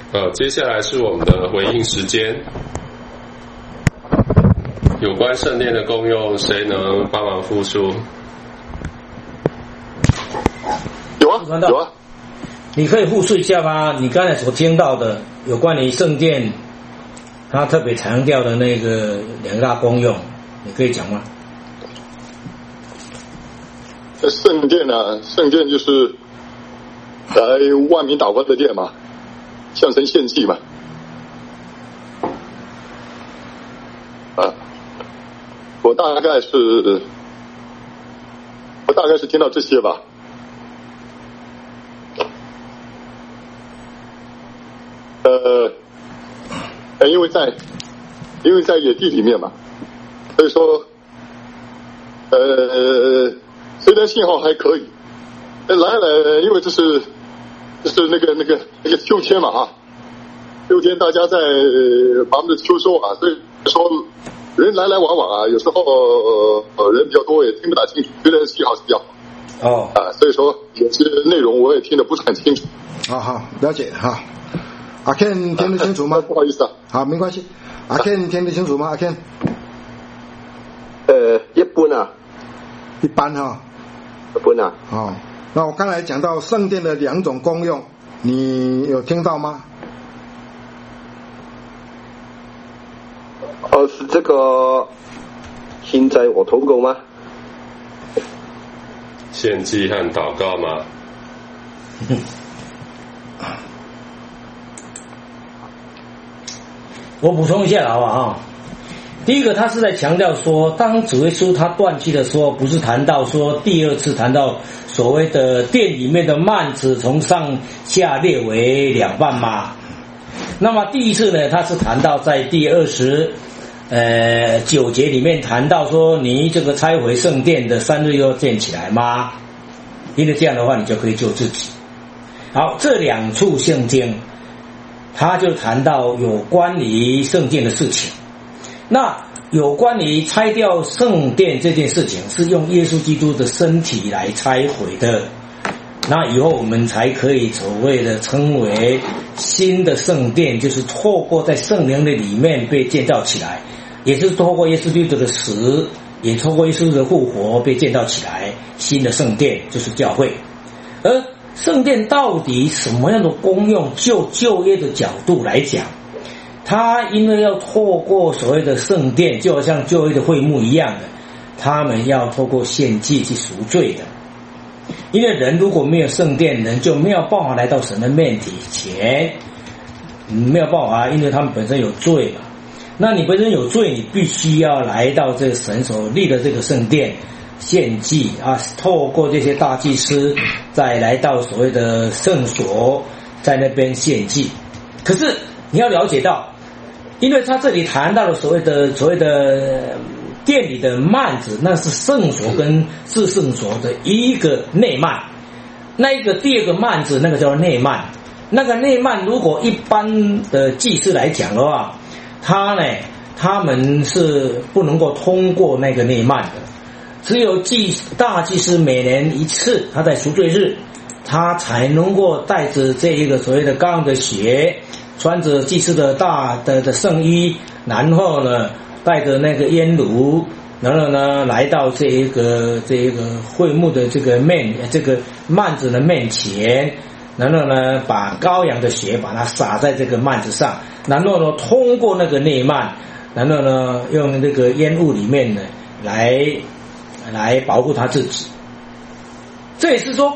接下来是我们的回应时间。有关圣殿的功用，谁能帮忙复述？ 有啊， 你可以复述一下吗？你刚才所听到的有关于圣殿，他特别强调的那个两大功用，你可以讲吗？ 圣殿啊，圣殿就是来万民祷告的殿嘛，向神献祭嘛。我大概是听到这些吧。因为在野地里面嘛，所以说虽然信号还可以，因为这是那个秋天嘛啊，秋天大家在忙着秋收啊，所以说人来往往啊，有时候人比较多，也听不大清楚，觉得信号是比较好所以说有些内容我也听得不是很清楚。 好，了解哈。阿 Ken 听得清楚吗？ 不好意思啊。 好，没关系。阿 Ken 听得清楚吗？阿 Ken？ 一般啊。 一般哈。 一般啊。 哦，那我刚才讲到圣殿的两种功用，你有听到吗？ 是这个现在我祷告吗？ 献祭和祷告吗？ 我补充一下好不好？第一个，他是在强调说，当主耶稣他断气的时候，不是谈到说第二次谈到所谓的殿里面的幔子从上下裂为两半吗？那么第一次呢，他是谈到在第29节里面谈到说，你这个拆毁圣殿的3日又建起来吗？因为这样的话，你就可以救自己。好，这两处圣经，他就谈到有关于圣殿的事情。那有关于拆掉圣殿这件事情，是用耶稣基督的身体来拆毁的。那以后我们才可以所谓的称为新的圣殿，就是透过在圣灵的里面被建造起来，也是透过耶稣基督的死，也透过耶稣的复活被建造起来，新的圣殿就是教会。而圣殿到底什么样的功用，就旧约的角度来讲，它因为要透过所谓的圣殿，就好像旧约的会幕一样的，他们要透过献祭去赎罪的。因为人如果没有圣殿，人就没有办法来到神的面前，没有办法，因为他们本身有罪嘛。那你本身有罪，你必须要来到这个神所立的这个圣殿献祭啊，透过这些大祭司再来到所谓的圣所，在那边献祭。可是你要了解到，因为他这里谈到了所谓的殿里的幔子，那是圣所跟至圣所的一个内幔，那一个第二个幔子，那个叫内幔。那个内幔如果一般的祭司来讲的话，他们是不能够通过那个内幔的，只有大祭司每年一次，他在赎罪日，他才能够带着这一个所谓的羔羊的血，穿着祭司的的圣衣，然后呢带着那个烟炉，然后呢来到这一个会幕的这个幔子的面前，然后呢把羔羊的血把它洒在这个幔子上，然后呢通过那个内幔，然后呢用那个烟雾里面呢来保护他自己。这也是说，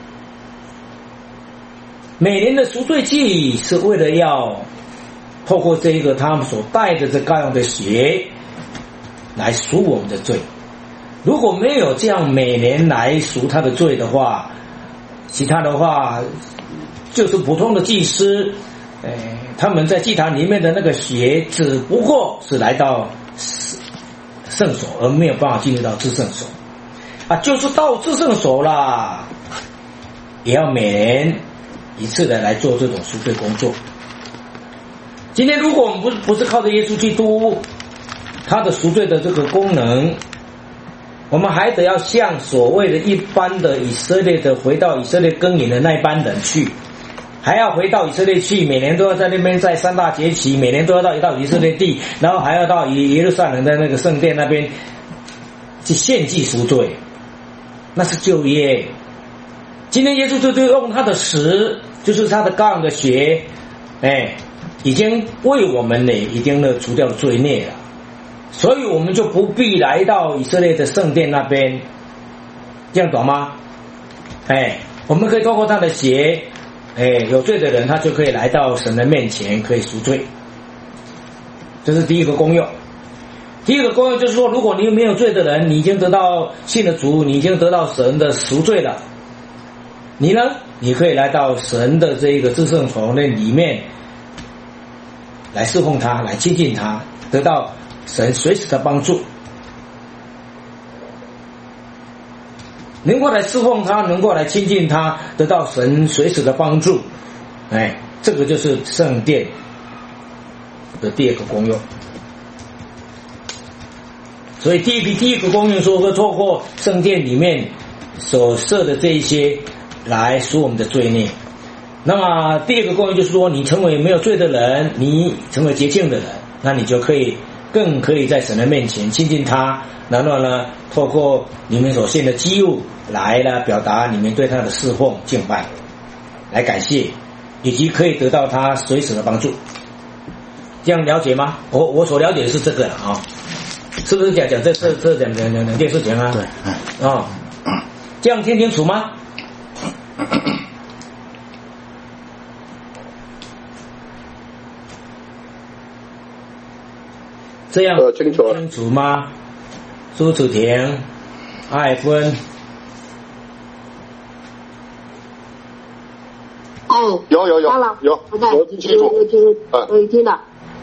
每年的赎罪祭是为了要透过这一个他们所带着这羔羊的血来赎我们的罪。如果没有这样每年来赎他的罪的话，其他的话就是普通的祭司，他们在祭坛里面的那个血只不过是来到圣所，而没有办法进入到至圣所啊，就是到至圣所啦，也要每年一次的来做这种赎罪工作。今天如果我们不是靠着耶稣基督他的赎罪的这个功能，我们还得要像所谓的一般的以色列的回到以色列耕耘的那一班人去， 还要回到以色列去，每年都要在那边在三大节期，每年都要到以色列地，然后还要到耶路撒冷的那个圣殿那边去献祭赎罪，那是旧约。今天耶稣就用他的死，就是他的羔羊的血，已经为我们呢，已经呢除掉罪孽了，所以我们就不必来到以色列的圣殿那边，这样懂吗？我们可以透过他的血，有罪的人他就可以来到神的面前，可以赎罪。这是第一个功用。第二个功用就是说，如果你没有罪的人，你已经得到信了主，你已经得到神的赎罪了，你呢，你可以来到神的这个至圣所那里面来侍奉他，来亲近他，得到神随时的帮助，能够来侍奉他，能够来亲近他，得到神随时的帮助。这个就是圣殿的第二个功用。所以第一个功用说，透过圣殿里面所设的这一些来赎我们的罪孽。那么第二个功用就是说，你成为没有罪的人，你成为洁净的人，那你就更可以在神的面前亲近他，然后呢，透过你们所献的祭物来呢，表达你们对他的侍奉敬拜，来感谢，以及可以得到他随时的帮助。这样了解吗？我所了解的是这个啊，是不是讲这两件事情啊？对，这样听清楚吗？这样清楚吗？朱楚婷、艾芬。 有，我听清楚， 我听了。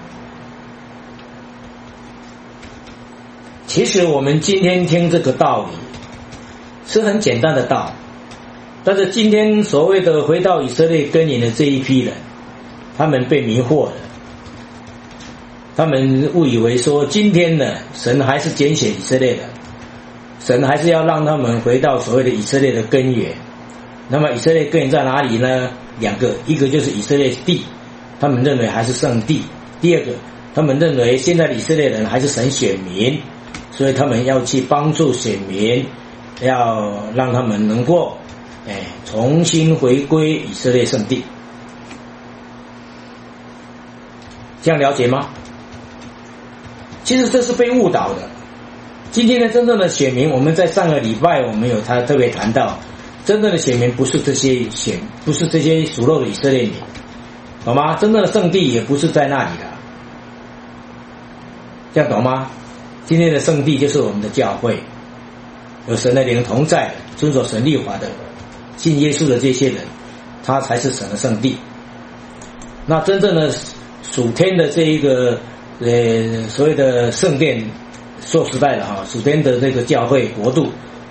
其实我们今天听这个道理是很简单的道，但是今天所谓的回到以色列根源的这一批人，他们被迷惑了。他们误以为说，今天呢，神还是拣选以色列的，神还是要让他们回到所谓的以色列的根源。那么以色列根源在哪里呢？两个，一个就是以色列地，他们认为还是圣地；第二个，他们认为现在的以色列人还是神选民，所以他们要去帮助选民，要让他们能够重新回归以色列圣地。这样了解吗？其实这是被误导的。今天的真正的选民，我们在上个礼拜我们有特别谈到，真正的选民不是这些属肉的以色列民，懂吗？真正的圣地也不是在那里的，这样懂吗？今天的圣地就是我们的教会，有神的灵同在，遵守神律法的，信耶稣的这些人，他才是神的圣地。那真正的属天的这一个所谓的圣殿，说实在的属天的这个教会国度，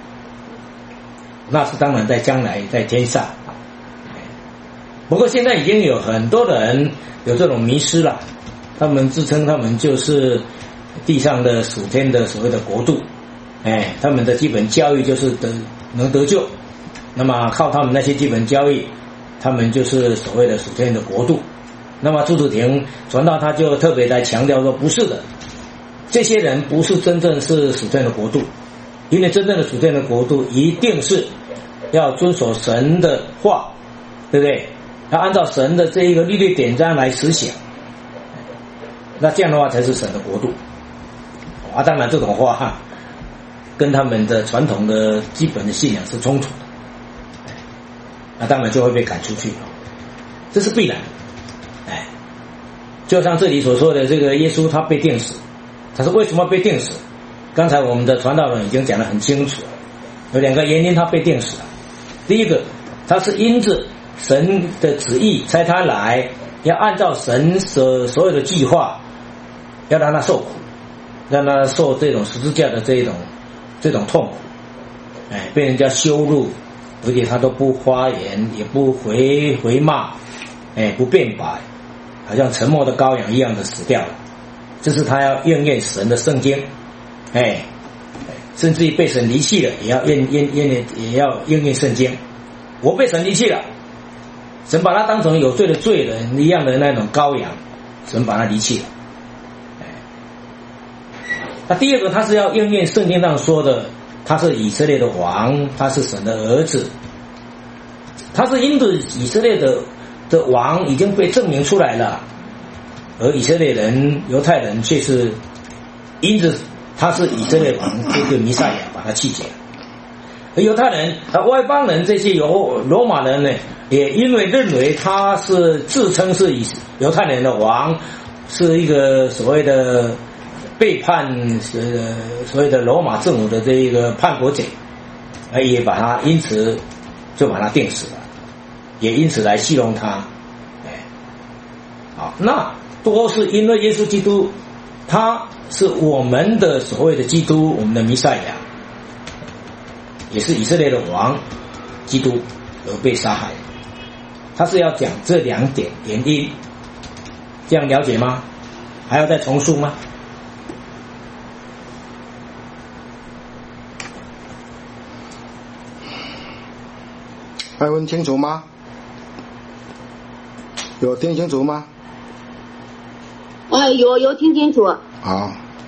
那是当然在将来在天上。不过现在已经有很多人有这种迷失了，他们自称他们就是地上的属天的所谓的国度，他们的基本教育就是能得救，那么靠他们那些基本教育，他们就是所谓的属天的国度。那么朱子婷传道他就特别在强调说，不是的，这些人不是真正是属天的国度，因为真正的属天的国度一定是要遵守神的话，对不对？要按照神的这一个律例典章来实行，那这样的话才是神的国度。当然这种话跟他们的传统的基本的信仰是冲突的，那当然就会被赶出去，这是必然的。就像这里所说的，这个耶稣他被钉死，他是为什么被钉死？刚才我们的传道人已经讲得很清楚，有两个原因他被钉死了。第一个，他是因着神的旨意差他来，要按照神所有的计划，要让他受苦，让他受这种十字架的这种痛苦，被人家羞辱，而且他都不发言，也不回骂，不辩白，好像沉默的羔羊一样的死掉了。这是他要应验神的圣经，甚至于被神离弃了，也要应验圣经。我被神离弃了， 神把他当成有罪的罪人一样的那种羔羊，神把他离弃了。那第二个，他是要应验圣经上说的，他是以色列的王，他是神的儿子，他是因着以色列的王已经被证明出来了，而以色列人犹太人却是因着他是以色列王这个弥赛亚把他弃绝了。而犹太人外邦人这些罗马人呢，也因为认为他是自称是犹太人的王，是一个所谓的背叛所谓的罗马政府的这一个叛国者，也把他因此就把他定死了，也因此来戏弄他。好，那都是因为耶稣基督他是我们的所谓的基督，我们的弥赛亚，也是以色列的王基督而被杀害。他是要讲这两点原因，这样了解吗？还要再重述吗？ 还问清楚吗？有听清楚吗？ 有听清楚。 好。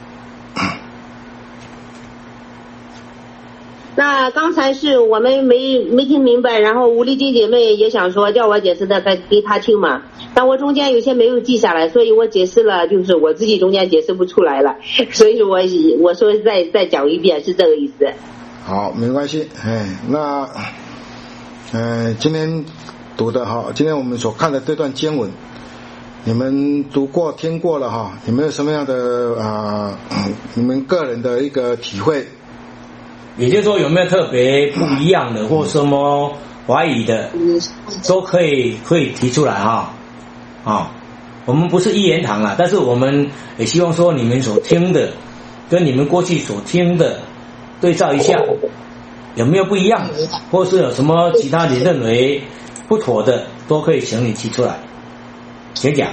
那刚才是我们没听明白，然后吴丽金姐妹也想说叫我解释的给她听嘛，但我中间有些没有记下来，所以我解释了，就是我自己中间解释不出来了，所以我说再讲一遍，是这个意思。 好，没关系。那今天读的哈，今天我们所看的这段经文，你们读过听过了哈，有没有什么样的你们个人的一个体会？ 也就是说有没有特别不一样的或什么怀疑的，都可以提出来哈。我们不是一言堂啦，但是我们也希望说你们所听的跟你们过去所听的对照一下，有没有不一样的，或是有什么其他你认为不妥的，都可以请你提出来，先讲。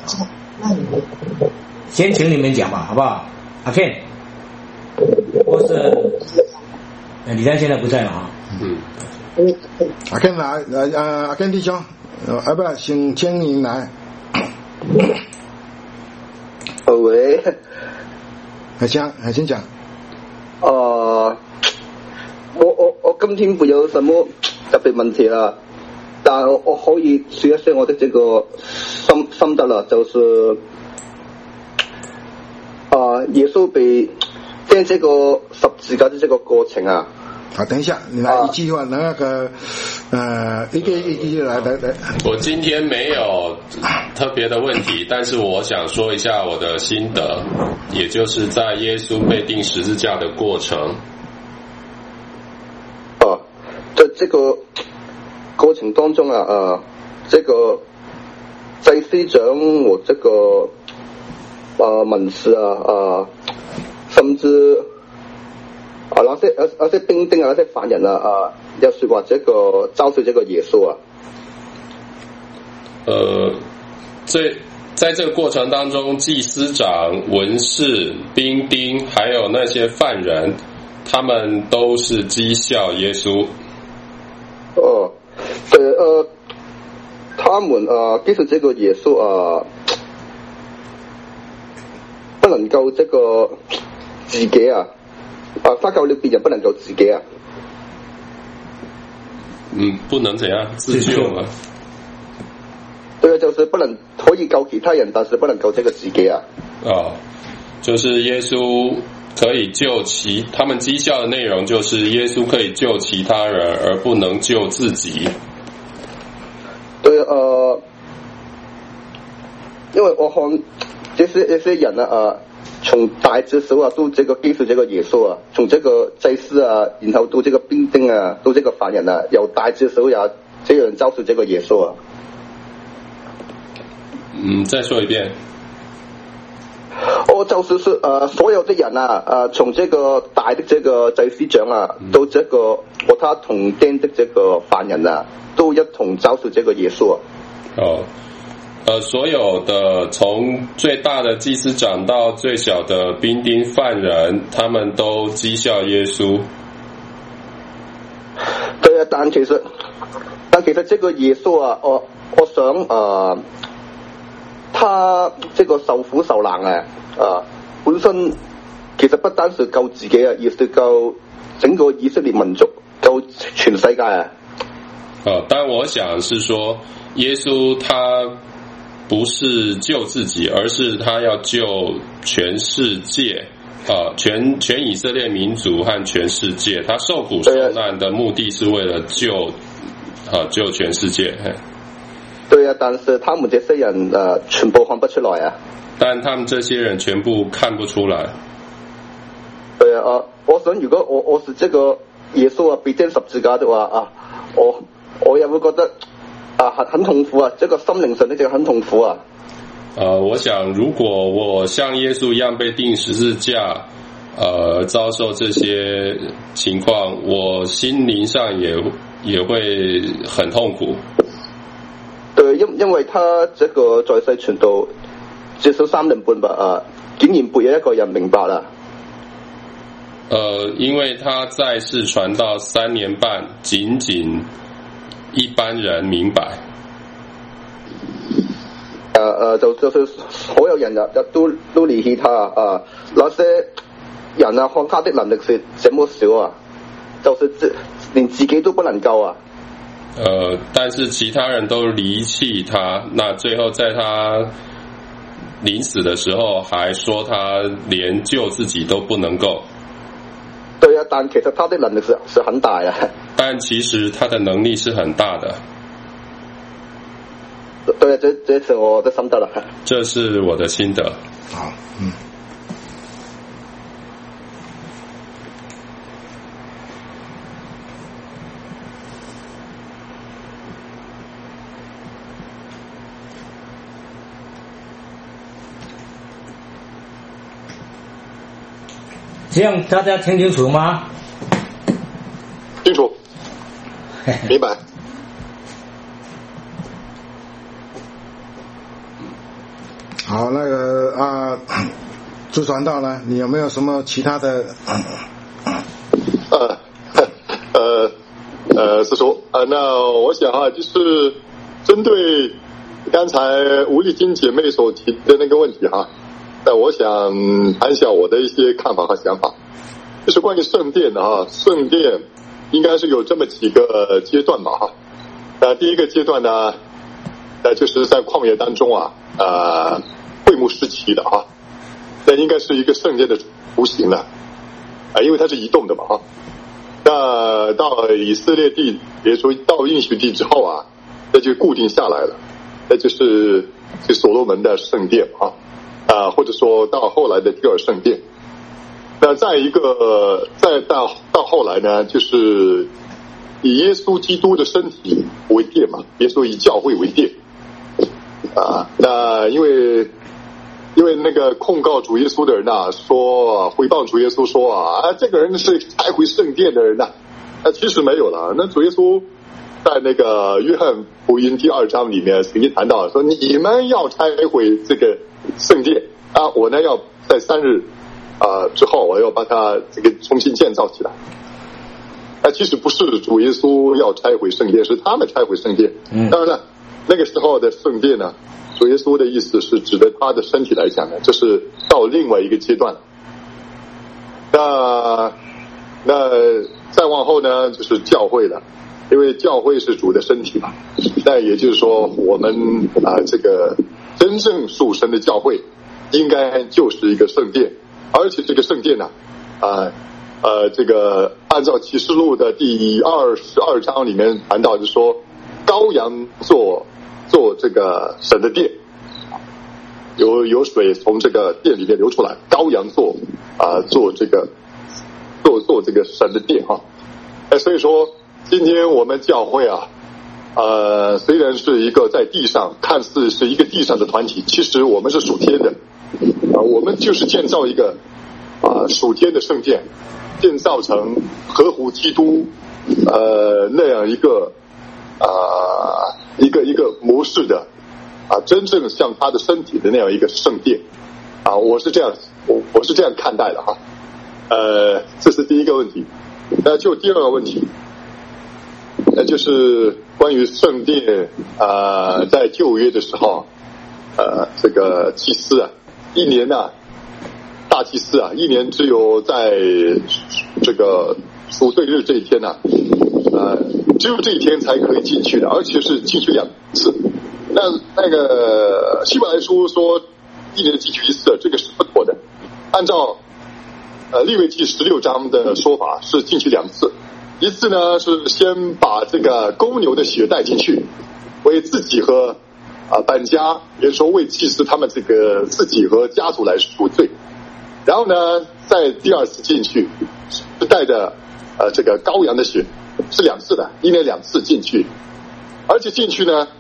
先请你们讲吧，好不好？阿 Ken， 或是李丹现在不在嘛？ 阿 Ken 来，阿 Ken 弟兄，不，请您来。 喂， 先讲。 我今天没有什么特别问题了，但我可以说一说我的这个心得了，就是耶稣被钉这个十字架的这个过程啊。 好，等一下，你来一句话，那个一句来。 我今天没有特别的问题，但是我想说一下我的心得，也就是在耶稣被钉十字架的过程。 在这个过程当中这个祭司长和这个文士甚至那些兵丁那些犯人要说话这个招诉这个耶稣在这个过程当中，祭司长、文士、兵丁还有那些犯人，他们都是讥笑耶稣。 对，他们其实这个耶稣不能够这个自己发救了别人，不能够自己不能怎样自救吗？ 对，就是不能可以救其他人，但是不能救这个自己就是耶稣可以救他们讥笑的内容就是耶稣可以救其他人，而不能救自己。 对，因为我看这些人从大至小都这个基础这个耶稣从这个祭司然后到这个兵丁到这个犯人由大至小也这样招诉这个耶稣再说一遍。 就是所有的人从这个大的这个祭司长到这个和他同钉的这个犯人都一同招诉这个耶稣所有的从最大的祭司长到最小的兵丁犯人，他们都讥笑耶稣。 对啊，但其實這個耶穌啊，我想他這個受苦受難本身其實不單是救自己也是救整個以色列民族，救全世界但我想是說，耶穌他不是救自己，而是他要救全世界全以色列民族和全世界。他受苦受難的目的是為了救全世界。 對啊，但是他們這些人全部看不出來但他們這些人全部看不出來。 對啊，我想如果我是這個耶穌被釘十字架的話我也會覺得很痛苦這個心靈上呢就很痛苦我想如果我像耶穌一樣被釘十字架遭受這些情況，我心靈上也會很痛苦。 對，因為他這個在世傳道至少3年半吧竟然沒有一個人明白啦。 因為他在世傳道3年半，僅僅一般人明白。 就是所有人都離棄他那些人看他的能力是這麼少就是連自己都不能救但是其他人都離棄他，那最後在他臨死的時候還說他連救自己都不能夠。 對啊，但其實他的能力是很大但其實他的能力是很大的。 對啊，這是我的心得啦。 這是我的心得。 好， 这样大家听清楚吗？ 清楚，明白。 好，那个朱传道呢？你有没有什么其他的？ 师叔那我想就是针对刚才吴丽金姐妹所提的那个问题那我想谈一下我的一些看法和想法，就是关于圣殿的圣殿应该是有这么几个阶段吧第一个阶段呢，就是在旷野当中会幕时期的那应该是一个圣殿的雏形了因为它是移动的嘛那到以色列地，比如说到应许地之后那就固定下来了，那就是所罗门的圣殿或者说到后来的第二圣殿。那再到后来呢，就是以耶稣基督的身体为殿嘛，耶稣以教会为殿那因为那个控告主耶稣的人说诽谤主耶稣说这个人是拆毁圣殿的人其实没有了。那主耶稣在那个约翰福音第2章里面曾经谈到说，你们要拆毁这个圣殿我呢要在3日之后我要把它这个重新建造起来。其实不是主耶稣要拆毁圣殿，是他们拆毁圣殿。当然了，那个时候的圣殿呢，主耶稣的意思是指的他的身体来讲呢，这是到另外一个阶段了。那再往后呢，就是教会了，因为教会是主的身体嘛。那也就是说，我们这个真正属神的教会，应该就是一个圣殿，而且这个圣殿呢，这个按照启示录的第22章里面谈到，就是说羔羊做这个神的殿，有水从这个殿里面流出来，羔羊做这个做这个神的殿所以说今天我们教会虽然是一个在地上看似是一个地上的团体，其实我们是属天的我们就是建造一个属天的圣殿，建造成合乎基督那样一个模式的真正像他的身体的那样一个圣殿我是这样看待的这是第一个问题。那就第二个问题就是关于圣殿在旧约的时候，这个祭司啊，一年啊，大祭司啊，一年只有在这个赎罪日这一天呢，只有这一天才可以进去的，而且是进去2次。那个希伯来书说一年进去1次，这个是不妥的。按照利未记16章的说法是进去2次，一次呢是先把这个公牛的血带进去，为自己和本家，也就是说为祭司他们这个自己和家族来赎罪。然后呢，在第2次进去是带着这个羔羊的血，是2次的，一年2次进去，而且进去呢，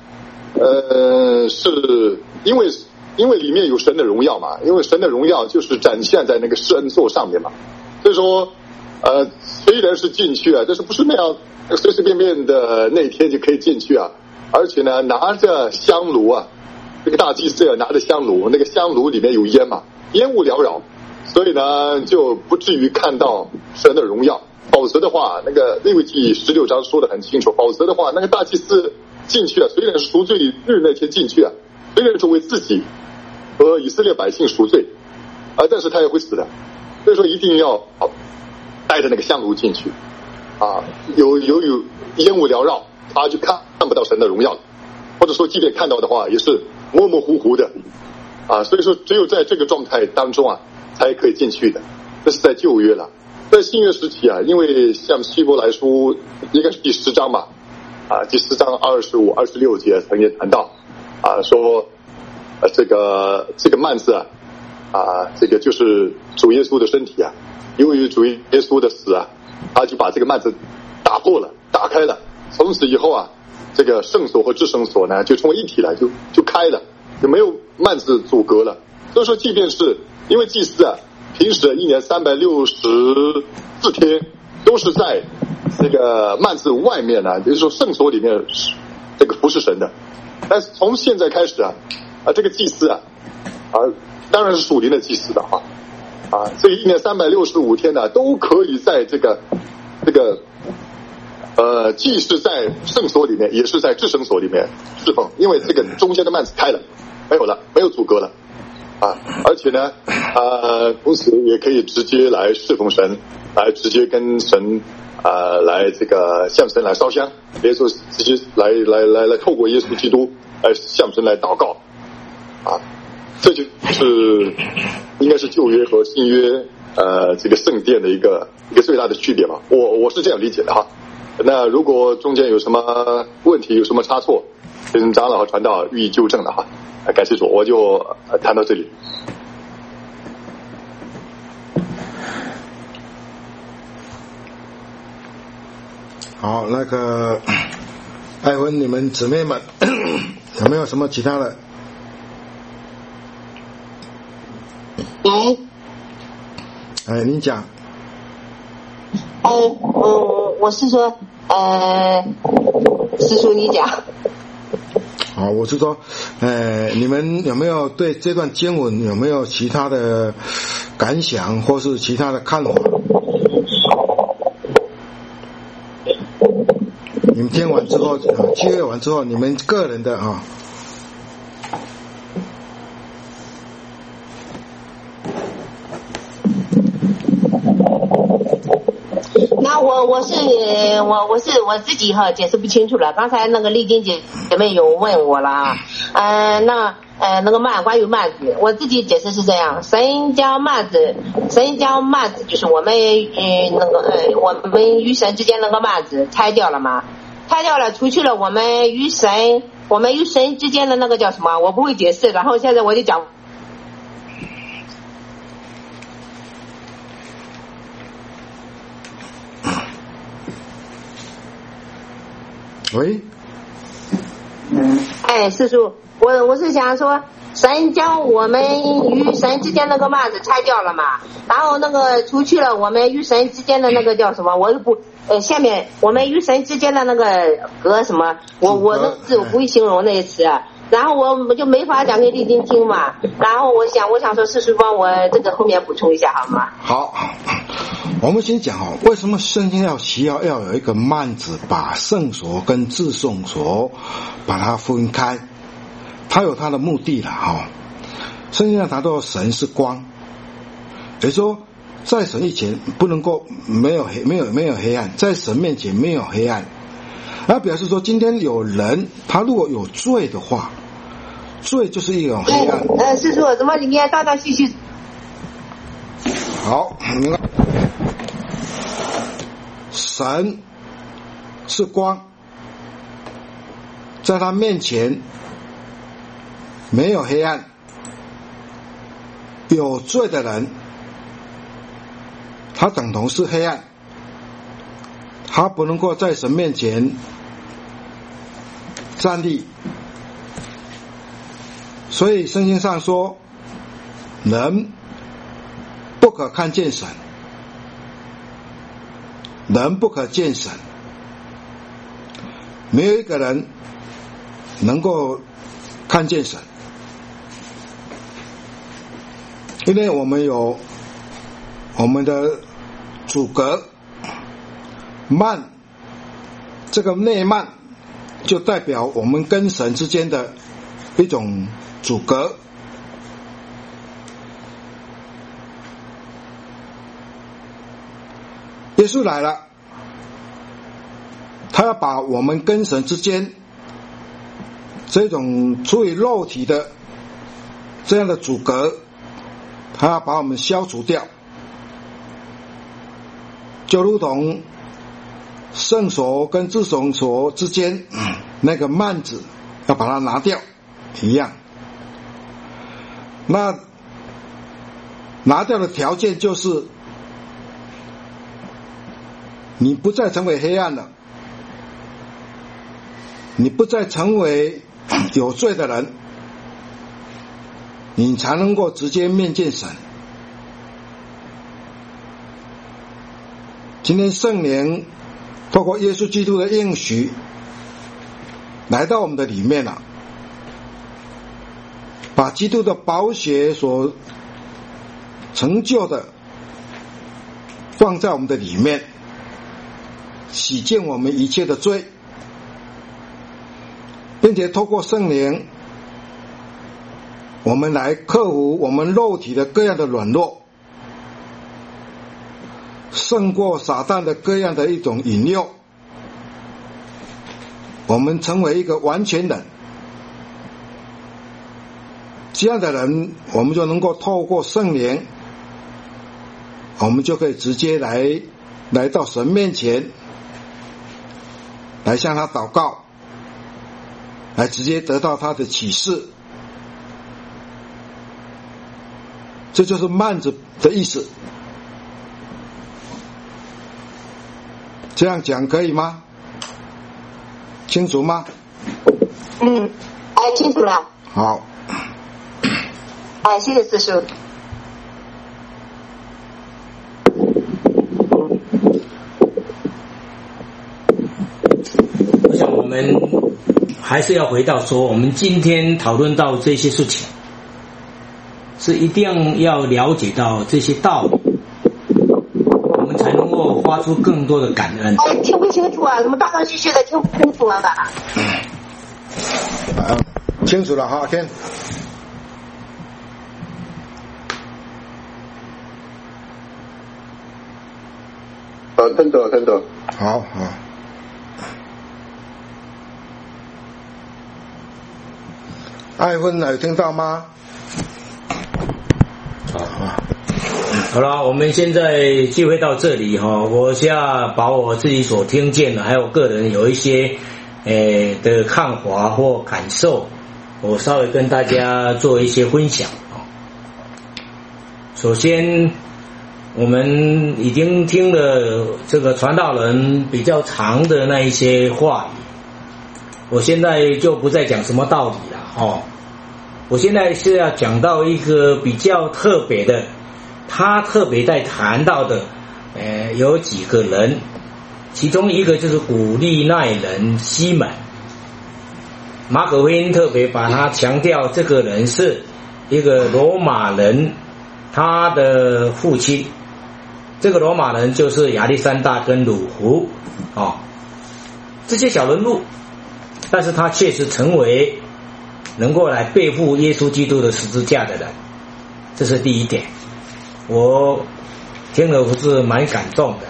是因为里面有神的荣耀嘛，因为神的荣耀就是展现在那个施恩座上面嘛，所以说虽然是进去啊，但是不是那样随随便便的那天就可以进去啊，而且呢拿着香炉啊，这个大祭司拿着香炉，那个香炉里面有烟嘛，烟雾缭绕，所以呢就不至于看到神的荣耀。否则的话，那个利未记16章说得很清楚，否则的话那个大祭司进去啊，虽然是赎罪日那天进去啊，虽然是为自己和以色列百姓赎罪但是他也会死的，所以说一定要带着那个香炉进去有烟雾缭绕，他就看不到神的荣耀了，或者说即便看到的话也是模模糊糊的所以说只有在这个状态当中才可以进去的。这是在旧约了。在新约时期因为像希伯来书应该是第10章吧第10章25、26节曾经谈到说这个幔子这个就是主耶稣的身体由于主耶稣的死他就把这个幔子打破了，打开了，从此以后这个圣所和至圣所呢就成为一体了，就开了，就没有幔子阻隔了。所以说即便是因为祭司平时一年364天都是在这个幔子外面也就是说圣所里面这个服侍神的，但是从现在开始这个祭司当然是属灵的祭司的这一年365天都可以在这个既是在圣所里面也是在至圣所里面侍奉，因为这个中间的幔子开了，没有了，没有阻隔了而且呢同时也可以直接来侍奉神，来直接跟神来这个向神来烧香，耶稣直接来透过耶稣基督来向神来祷告这就是应该是旧约和新约这个圣殿的一个最大的区别吧，我是这样理解的那如果中间有什么问题，有什么差错，跟长老和传道予以纠正的感谢主，我就谈到这里。 好，那个爱婚你们姊妹们有没有什么其他的？您讲。 我是说师叔你讲。 好，我是说你们有没有对这段经文有没有其他的感想或是其他的看法？你们听完之后契约完之后你们个人的那我自己解释不清楚了。刚才那个丽晶姐妹有问我了那个关于幔子，我自己解释是这样：神将幔子就是我们我们与神之间那个幔子拆掉了嘛，拆掉了，除去了我们与神之间的那个叫什么，我不会解释，然后现在我就讲。 喂， 师叔，我是想说，神将我们与神之间那个幔子拆掉了嘛，然后那个除去了我们与神之间的那个叫什么，我又不下面我们与神之间的那个隔什么，我那个字我不会形容那些词然后我就没法讲给丽晶听嘛，然后我想说师叔帮我这个后面补充一下好吗？ 好， 我们先讲为什么圣经需要有一个幔子，把圣所跟至圣所把它分开，它有它的目的了圣经上谈到神是光，也就是说在神以前不能够没有黑暗，在神面前没有黑暗。那表示说今天有人他如果有罪的话，罪就是一种黑暗。 师父，怎么里面断断续续？ 好，神是光，在他面前没有黑暗，有罪的人他等同是黑暗，他不能够在神面前站立。所以圣经上说，人不可看见神，人不可见神，没有一个人能够看见神，因为我们有我们的阻隔幔，这个内幔就代表我们跟神之间的一种阻隔。耶稣来了，他要把我们跟神之间这种出于肉体的这样的阻隔，他要把我们消除掉，就如同圣所跟至圣所之间那个幔子要把它拿掉一样。那拿掉的条件就是你不再成为黑暗了，你不再成为有罪的人，你才能够直接面见神。今天圣灵透过耶稣基督的应许来到我们的里面了，把基督的宝血所成就的放在我们的里面，洗净我们一切的罪，并且透过圣灵我们来克服我们肉体的各样的软弱，胜过撒旦的各样的一种引诱，我们成为一个完全人。这样的人我们就能够透过圣灵，我们就可以直接来到神面前，来向他祷告，来直接得到他的启示。这就是幔子的意思。这样讲可以吗？清楚吗？ 清楚了。 好。 谢谢师叔。 我想我们还是要回到说，我们今天讨论到这些事情，是一定要了解到这些道理，我们才能够发出更多的感恩。 听不清楚啊？怎么断断续续的听不清楚了吧？ 清楚了哈，天。 听到。 好。爱芬有听到吗？ 好了，我们现在聚会到这里哈，我现在把我自己所听见的，还有个人有一些的看法或感受，我稍微跟大家做一些分享。首先，我们已经听了这个传道人比较长的那一些话语，我现在就不再讲什么道理了我现在是要讲到一个比较特别的，他特别在谈到的有几个人，其中一个就是古利奈人西门。马可福音特别把他强调，这个人是一个罗马人，他的父亲这个罗马人就是亚历山大跟鲁胡这些小人物，但是他确实成为能够来背负耶稣基督的十字架的人，这是第一点。我听了不是蛮感动的。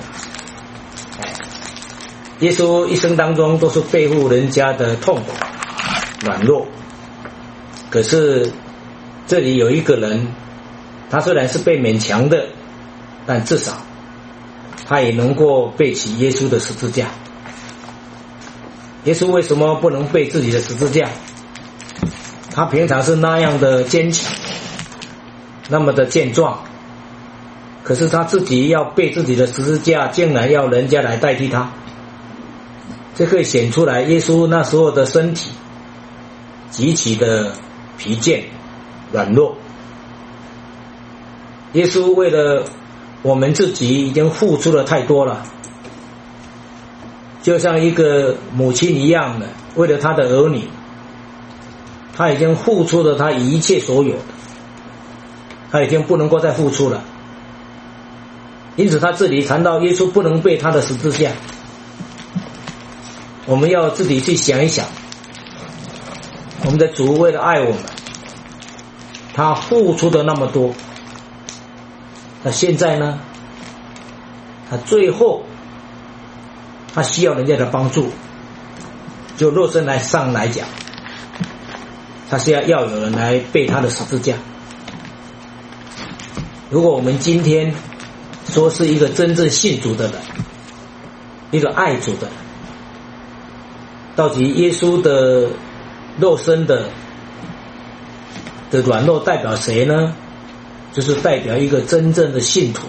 耶稣一生当中都是背负人家的痛苦软弱，可是这里有一个人，他虽然是被勉强的，但至少他也能够背起耶稣的十字架。耶稣为什么不能背自己的十字架？他平常是那样的坚强，那么的健壮，可是他自己要背自己的十字架，竟然要人家来代替他。这可以显出来耶稣那时候的身体极其的疲健软弱。耶稣为了我们自己已经付出了太多了，就像一个母亲一样的，为了他的儿女，他已经付出了他一切所有的，他已经不能够再付出了。因此他这里谈到耶稣不能背他的十字架，我们要自己去想一想，我们的主为了爱我们，他付出的那么多，那现在呢，他最后他需要人家的帮助，就肉身上来讲，他是要有人来背他的十字架。如果我们今天说是一个真正信主的人，一个爱主的人，到底耶稣的肉身的软弱代表谁呢？就是代表一个真正的信徒。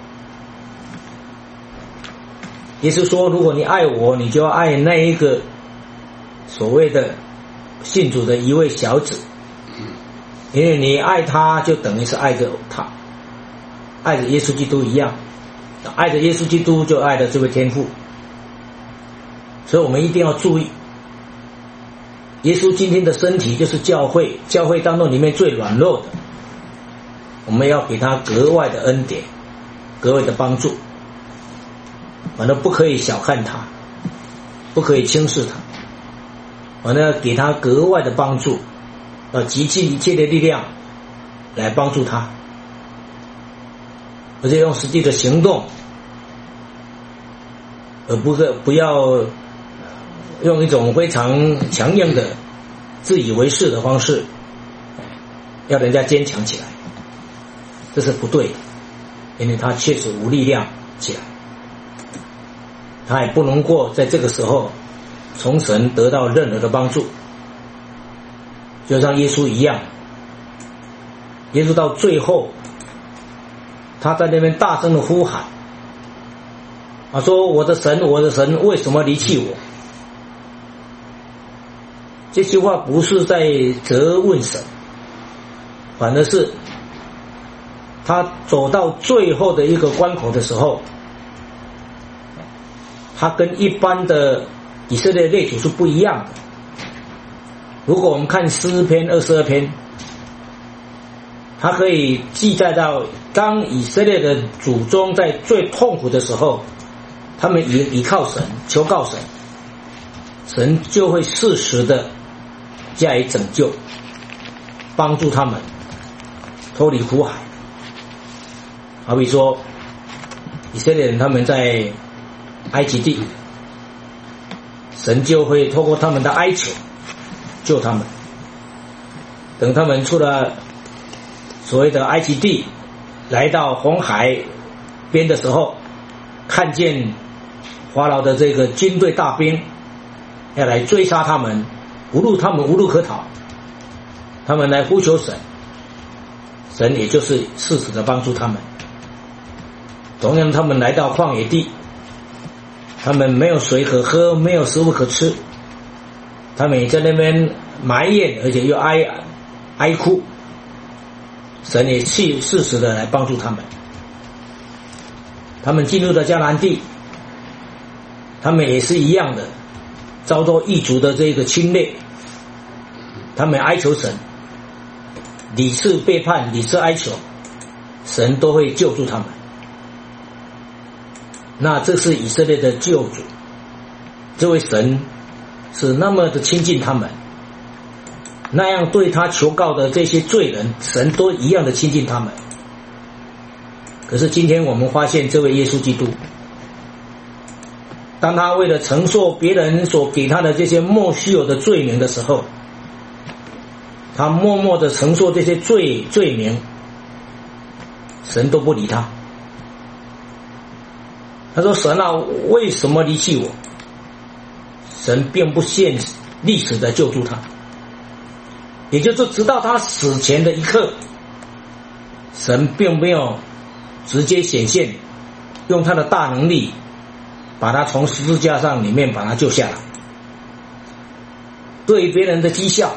耶稣说，如果你爱我，你就要爱那一个所谓的信主的一位小子，因为你爱他就等于是爱着他，爱着耶稣基督一样，爱着耶稣基督就爱着这位天父。所以我们一定要注意，耶稣今天的身体就是教会，教会当中里面最软弱的，我们要给他格外的恩典，格外的帮助，反正不可以小看他，不可以轻视他，反正要给他格外的帮助，要集尽一切的力量来帮助他，而且用实际的行动，而不要用一种非常强硬的自以为是的方式要人家坚强起来，这是不对的，因为他确实无力量起来，他也不能够在这个时候从神得到任何的帮助。就像耶稣一样，耶稣到最后他在那边大声的呼喊，他说，我的神，我的神，为什么离弃我？这句话不是在责问神，反而是他走到最后的一个关口的时候，他跟一般的以色列列祖是不一样的。如果我们看诗篇22篇，它可以记载到当以色列的祖宗在最痛苦的时候，他们倚靠神，求告神，神就会适时的加以拯救，帮助他们脱离苦海。好比说以色列人他们在埃及地，神就会透过他们的哀求救他们。等他们出了所谓的埃及地，来到红海边的时候，看见法老的这个军队大兵要来追杀他们，他们无路可逃，他们来呼求神，神也就是适时的帮助他们。同样他们来到旷野地，他们没有水可喝，没有食物可吃，他们也在那边埋怨，而且又哀哭，神也适时的来帮助他们。他们进入了迦南地，他们也是一样的遭到异族的这个侵略，他们哀求神，屡次背叛，屡次哀求，神都会救助他们。 那这是以色列的救主，这位神是那么的亲近他们，那样对他求告的这些罪人，神都一样的亲近他们。可是今天我们发现这位耶稣基督，当他为了承受别人所给他的这些莫须有的罪名的时候，他默默的承受这些罪名，神都不理他。他说：神啊，为什么离弃我？神并不现历史的救助他，也就是直到他死前的一刻，神并没有直接显现，用他的大能力把他从十字架上里面把他救下来。对别人的讥笑，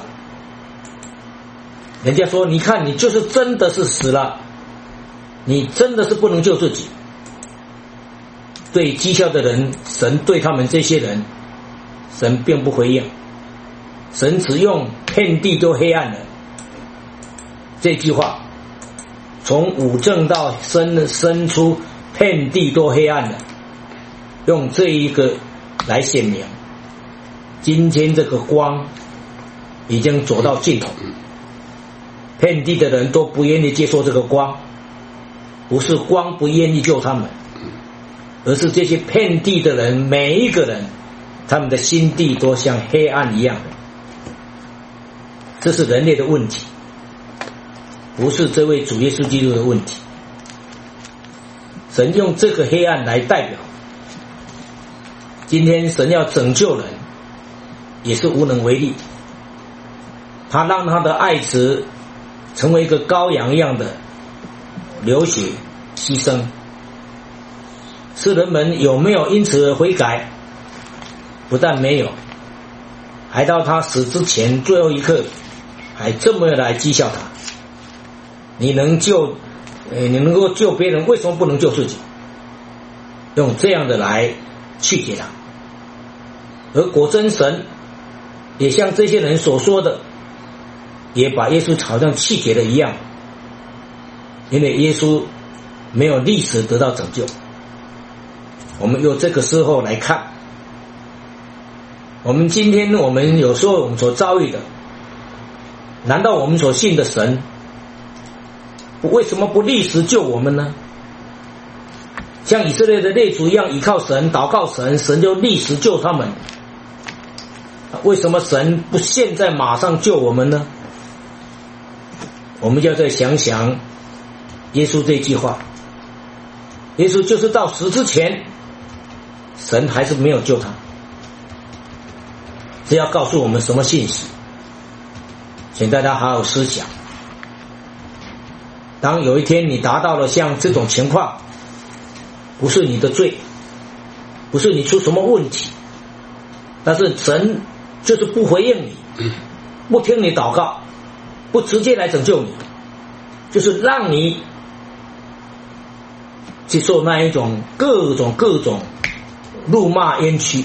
人家说你看你就是真的是死了，你真的是不能救自己。对讥笑的人，神对他们这些人，神并不回应，神只用遍地都黑暗了这句话，从五正到生出遍地都黑暗了，用这一个来显明今天这个光已经走到尽头，遍地的人都不愿意接受这个光，不是光不愿意救他们，而是这些遍地的人，每一个人他们的心地都像黑暗一样的。这是人类的问题，不是这位主耶稣基督的问题。神用这个黑暗来代表今天神要拯救人也是无能为力，他让他的爱子成为一个羔羊一样的流血牺牲。世人们有没有因此而悔改？不但没有，还到他死之前最后一刻还这么来讥笑他。你能够救别人，为什么不能救自己？用这样的来去解他。而果真神也像这些人所说的，也把耶稣好像气解了一样，因为耶稣没有历史得到拯救。我们用这个时候来看，我们今天我们有时候我们所遭遇的，难道我们所信的神为什么不立时救我们呢？像以色列的列祖一样依靠神祷告神，神就立时救他们。为什么神不现在马上救我们呢？我们就要再想想耶稣这句话，耶稣就是到死之前神还是没有救他。这要告诉我们什么信息？请大家好好思想。当有一天你达到了像这种情况，不是你的罪，不是你出什么问题，但是神就是不回应你，不听你祷告，不直接来拯救你，就是让你去受那一种各种辱骂冤屈，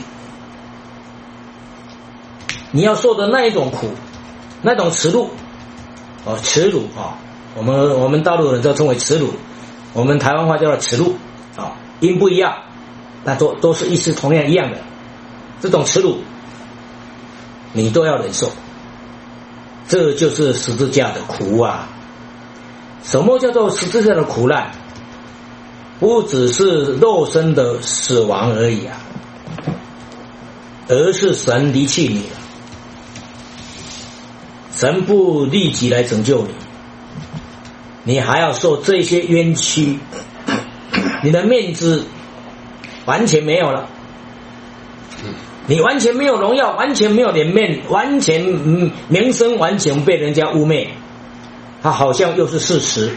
你要受的那一种苦，那种耻辱，耻辱啊，我们大陆人就称为耻辱，我们台湾话叫做耻辱啊，音不一样，但都是意思同样一样的。这种耻辱你都要忍受，这就是十字架的苦啊！什么叫做十字架的苦难？不只是肉身的死亡而已啊，而是神离弃你了，神不立即来拯救你，你还要受这些冤屈，你的面子完全没有了，你完全没有荣耀，完全没有脸面，完全名声完全被人家污蔑，他好像又是事实。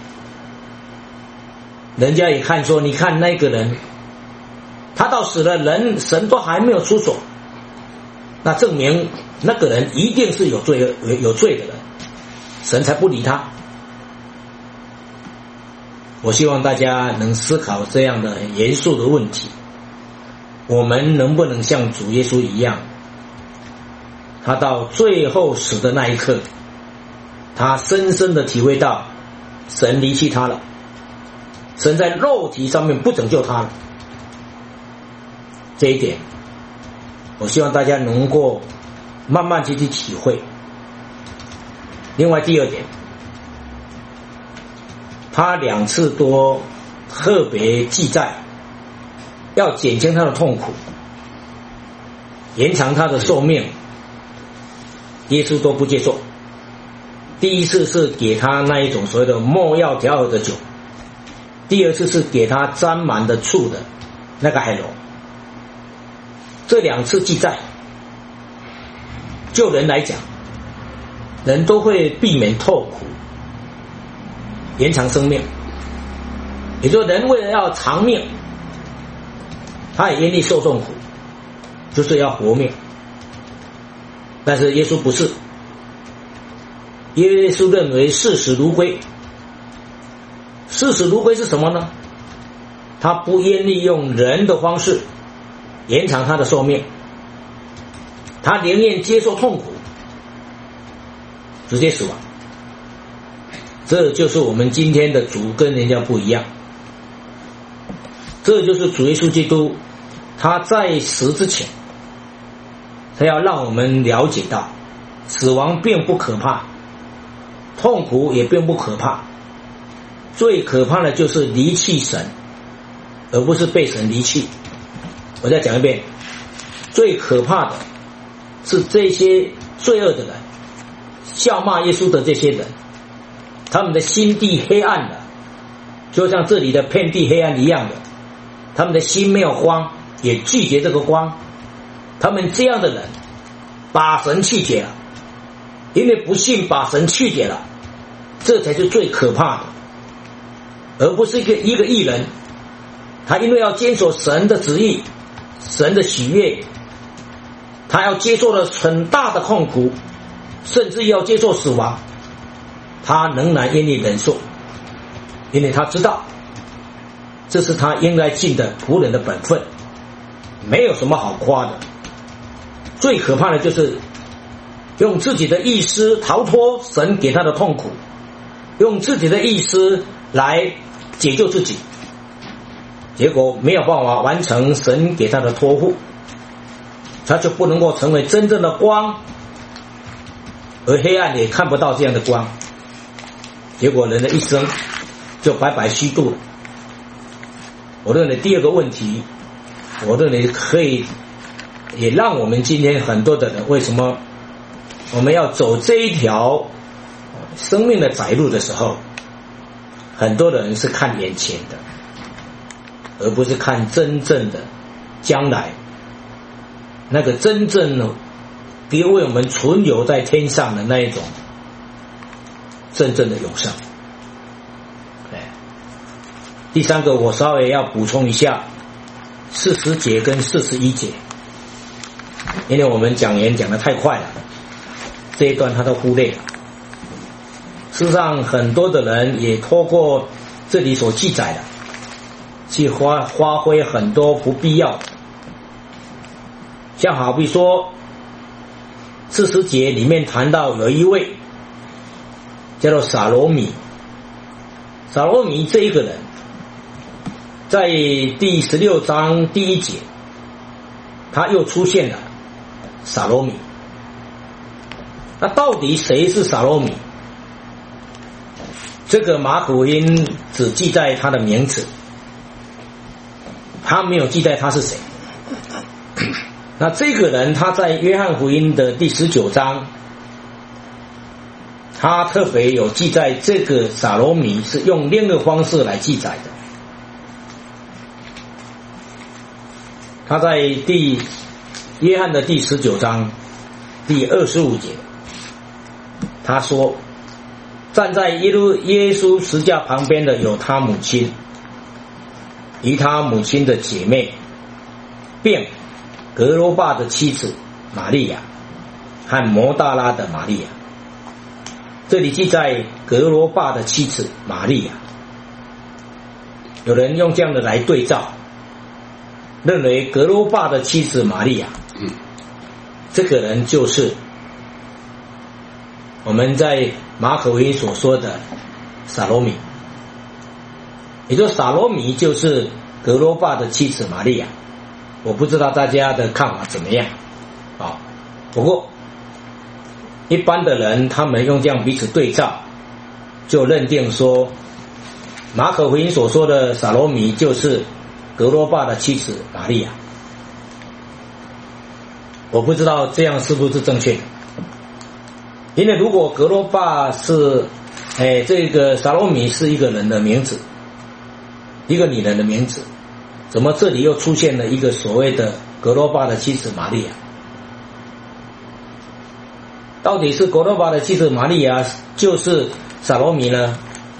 人家也看说，你看那个人，他到死了，神都还没有出手，那证明那个人一定是有罪的人，神才不理他。我希望大家能思考这样的严肃的问题，我们能不能像主耶稣一样，他到最后死的那一刻，他深深的体会到神离弃他了，神在肉体上面不拯救他了， 这一点，我希望大家能够慢慢去体会。另外第二点，他2次多特别记载要减轻他的痛苦，延长他的寿命，耶稣都不接受。第一次是给他那一种所谓的没药调和的酒，第二次是给他沾满的醋的那个海螺。这2次记载，就人来讲，人都会避免痛苦，延长生命。也就是人为了要长命，他也愿意受痛苦，就是要活命。但是耶稣不是，耶稣认为视死如归。视死如归是什么呢？他不愿意用人的方式延长他的寿命，他宁愿接受痛苦，直接死亡。这就是我们今天的主跟人家不一样。这就是主耶稣基督，他在死之前，他要让我们了解到，死亡并不可怕，痛苦也并不可怕，最可怕的就是离弃神，而不是被神离弃。我再讲一遍，最可怕的是这些罪恶的人，笑骂耶稣的这些人，他们的心地黑暗的，就像这里的遍地黑暗一样的，他们的心没有光，也拒绝这个光。他们这样的人把神弃绝了，因为不信把神弃绝了，这才是最可怕的，而不是一个义人，他因为要坚守神的旨意，神的喜悦，他要接受了很大的痛苦，甚至要接受死亡，他仍然愿意忍受，因为他知道这是他应该尽的仆人的本分，没有什么好夸的。最可怕的就是用自己的意思逃脱神给他的痛苦，用自己的意思来解救自己，结果没有办法完成神给他的托付，他就不能够成为真正的光，而黑暗也看不到这样的光，结果人的一生就白白虚度了。我认为第二个问题，我认为可以也让我们今天很多的人，为什么我们要走这一条生命的窄路的时候，很多的人是看眼前的，而不是看真正的将来那个真正的别为我们存留在天上的那一种真正的永生。第三个，我稍微要补充一下40节跟41节，因为我们讲言讲得太快了，这一段他都忽略了。事实上很多的人也透过这里所记载的去发挥很多不必要的，像好比说40节里面谈到有一位叫做撒罗米，撒罗米这一个人在第16章第1节他又出现了撒罗米。那到底谁是撒罗米？这个马可福音只记载他的名字，他没有记载他是谁。那这个人他在约翰福音的第19章，他特别有记载这个撒罗米是用另一个方式来记载的。他在约翰的第19章第25节，他说站在耶稣十字架旁边的有他母亲，与他母亲的姐妹，并格罗巴的妻子玛利亚和摩大拉的玛利亚。这里记载格罗巴的妻子玛利亚，有人用这样的来对照，认为格罗巴的妻子玛利亚，这个人就是我们在马可福音所说的撒罗米，也就是撒罗米就是格罗巴的妻子玛利亚。 我不知道大家的看法怎么样啊？不过一般的人他们用这样彼此对照，就认定说马可福音所说的撒罗米就是格罗巴的妻子玛利亚。我不知道这样是不是正确的，因为如果格罗巴是这个撒罗米是一个人的名字，一个女人的名字，怎么这里又出现了一个所谓的格罗巴的妻子玛利亚？到底是格罗巴的妻子玛利亚就是撒罗米呢？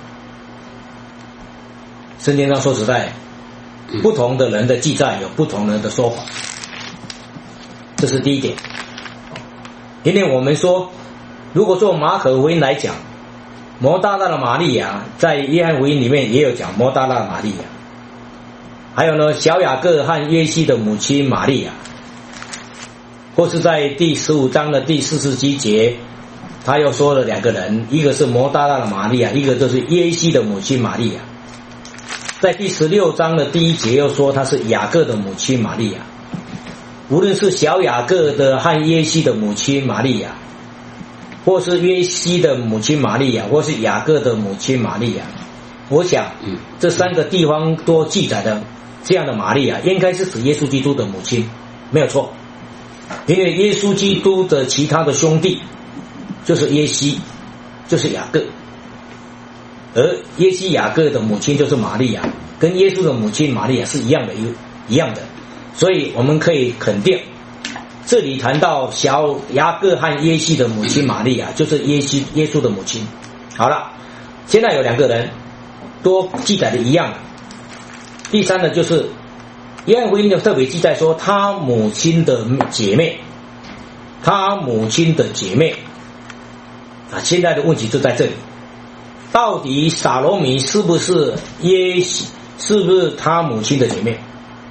圣经上说实在，不同的人的记载有不同人的说法，这是第一点。因为我们说，如果说马可福音来讲，摩大拉的玛利亚在约翰福音里面也有讲摩大拉的玛利亚，还有呢小雅各和约西的母亲玛利亚，或是在第15章的第47节，他又说了两个人，一个是摩大拉的玛利亚，一个就是约西的母亲玛利亚。在第16章的第1节又说他是雅各的母亲玛利亚。无论是小雅各的和约西的母亲玛利亚，或是约西的母亲玛利亚，或是雅各的母亲玛利亚，我想这三个地方都记载的这样的玛利亚应该是指耶稣基督的母亲，没有错。因为耶稣基督的其他的兄弟就是约西，就是雅各，而约西雅各的母亲就是玛利亚，跟耶稣的母亲玛利亚是一样的，所以我们可以肯定，这里谈到小雅各和约西的母亲玛利亚就是耶稣的母亲。好了，现在有两个人都记载的一样。第三呢，就是约翰福音就特别记载说他母亲的姐妹啊，现在的问题就在这里，到底撒罗米是不是他母亲的姐妹？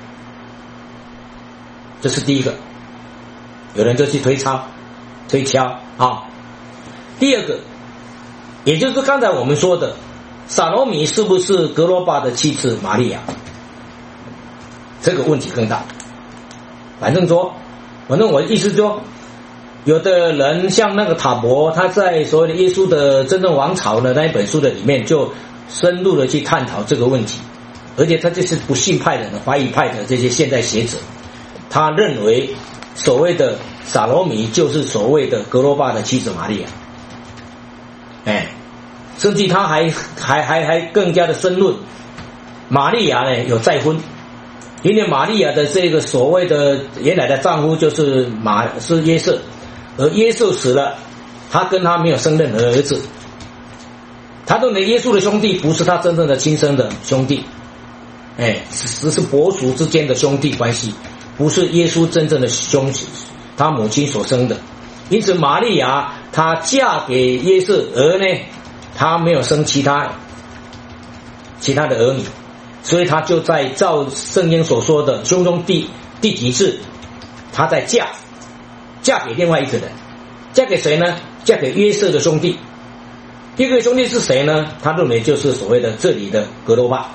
这是第一个，有人就去推敲啊。第二个，也就是刚才我们说的，撒罗米是不是格罗巴的妻子玛利亚？这个问题更大。反正我意思说，有的人像那个塔博，他在所谓的耶稣的真正王朝的那一本书的里面，就深入的去探讨这个问题，而且他就是不信派的怀疑派的这些现代学者。他认为所谓的撒罗米就是所谓的格罗巴的妻子玛利亚，甚至他还更加的深论，玛利亚呢有再婚，因为玛利亚的这个所谓的原来的丈夫是约瑟，而约瑟死了，他跟他没有生任何儿子，他认为耶稣的兄弟不是他真正的亲生的兄弟，只是伯属之间的兄弟关系，不是耶稣真正的他母亲所生的。因此玛利亚她嫁给约瑟，而呢她没有生其他的儿女，所以她就在照圣经所说的兄中第几次，她在嫁给另外一个人。嫁给谁呢？嫁给约瑟的兄弟。第一个兄弟是谁呢？他认为就是所谓的这里的格罗巴，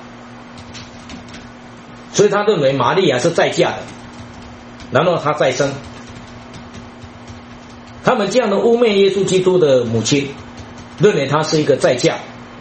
所以他认为玛利亚是再嫁的，然后他再生。他们这样的污蔑耶稣基督的母亲，认为他是一个再嫁，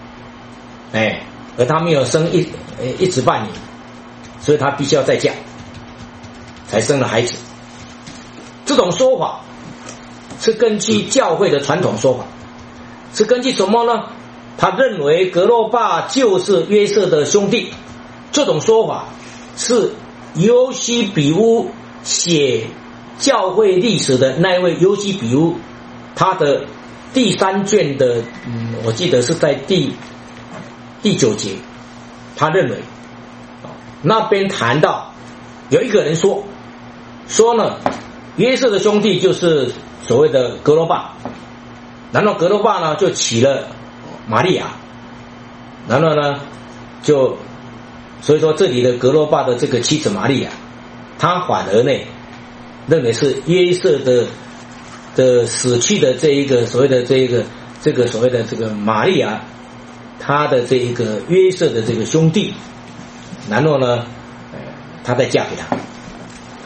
而他没有生一子半女，所以他必须要再嫁才生了孩子。这种说法是根据教会的传统说法，是根据什么呢？他认为格罗巴就是约瑟的兄弟，这种说法是尤西比乌写教会历史的那一位尤西比乌，他的第3卷的我记得是在第9节，他认为那边谈到有一个人说呢，约瑟的兄弟就是所谓的格罗巴，然后格罗巴呢就娶了玛利亚，然后呢所以说这里的格罗巴的这个妻子玛利亚，他反而呢认为是约瑟的死去的这一个所谓的这个所谓的这个玛利亚，他的这一个约瑟的这个兄弟，然后呢他再嫁给他。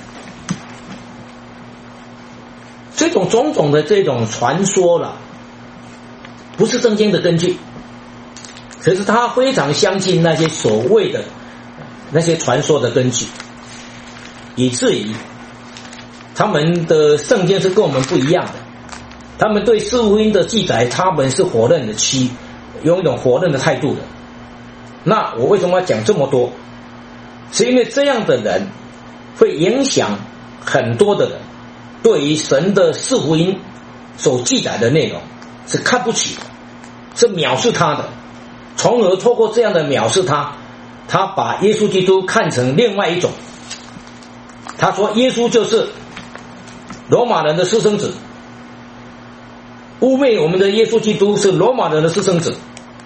种种的这种传说了，不是圣经的根据，可是他非常相信那些所谓的那些传说的根据，以至于他们的圣经是跟我们不一样的，他们对四福音的记载他们是否认的用一种否认的态度的。那我为什么要讲这么多？是因为这样的人会影响很多的人对于神的四福音所记载的内容是看不起的，是藐视他的，从而透过这样的藐视他把耶稣基督看成另外一种。他说耶稣就是罗马人的私生子，污蔑我们的耶稣基督是罗马人的私生子，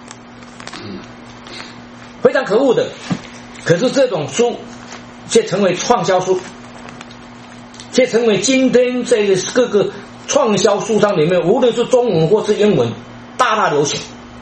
非常可恶的。可是这种书却成为畅销书，却成为今天这个各个畅销书上里面，无论是中文或是英文，大大流行。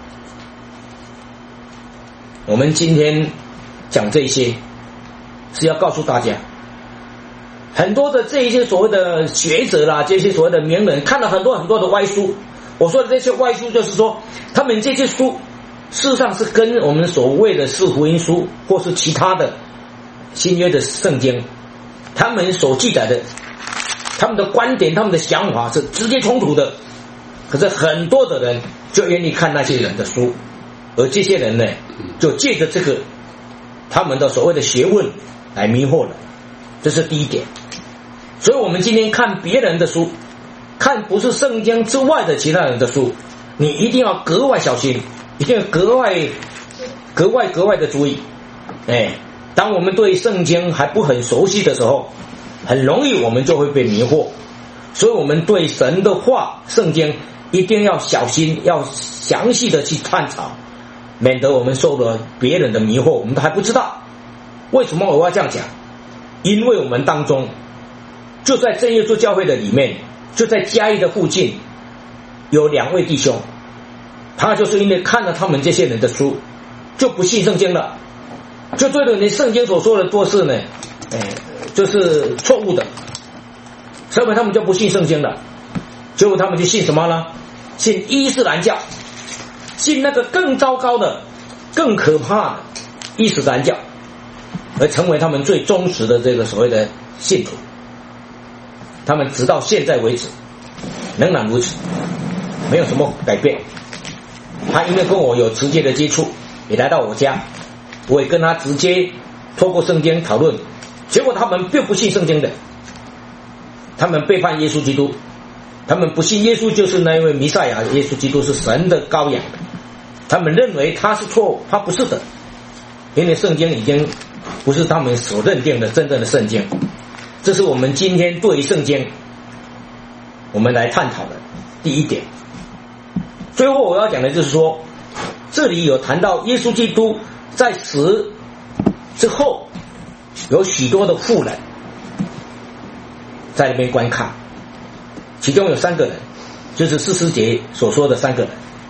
我们今天讲这些是要告诉大家，很多的这一些所谓的学者啦，这些所谓的名人看了很多很多的歪书。我说的这些歪书就是说，他们这些书事实上是跟我们所谓的四福音书或是其他的新约的圣经，他们所记载的他们的观点他们的想法是直接冲突的。可是很多的人就愿意看那些人的书，而这些人呢就借着这个他们的所谓的学问来迷惑了，这是第一点。所以我们今天看别人的书，看不是圣经之外的其他人的书，你一定要格外小心，一定要格外的注意。当我们对圣经还不很熟悉的时候，很容易我们就会被迷惑。所以我们对神的话圣经一定要小心，要详细的去探讨，免得我们受了别人的迷惑，我们都还不知道。为什么我要这样讲？因为我们当中就在正耶稣教会的里面，就在嘉义的附近有2位弟兄，他就是因为看了他们这些人的书就不信圣经了，就对了你圣经所说的多是呢就是错误的，所以他们就不信圣经了。结果他们就信什么呢？信伊斯兰教，信那个更糟糕的更可怕的伊斯兰教，而成为他们最忠实的这个所谓的信徒。他们直到现在为止仍然如此，没有什么改变。他因为跟我有直接的接触，也来到我家，我也跟他直接透过圣经讨论，结果他们并不信圣经的，他们背叛耶稣基督，他们不信耶稣就是那一位弥赛亚，耶稣基督是神的羔羊，他们认为他是错误，他不是的，因为圣经已经不是他们所认定的真正的圣经。这是我们今天对于圣经我们来探讨的第一点。最后我要讲的就是说，这里有谈到耶稣基督在死之后有许多的妇人在那边观看，其中有3个人，就是40节所说的3个人。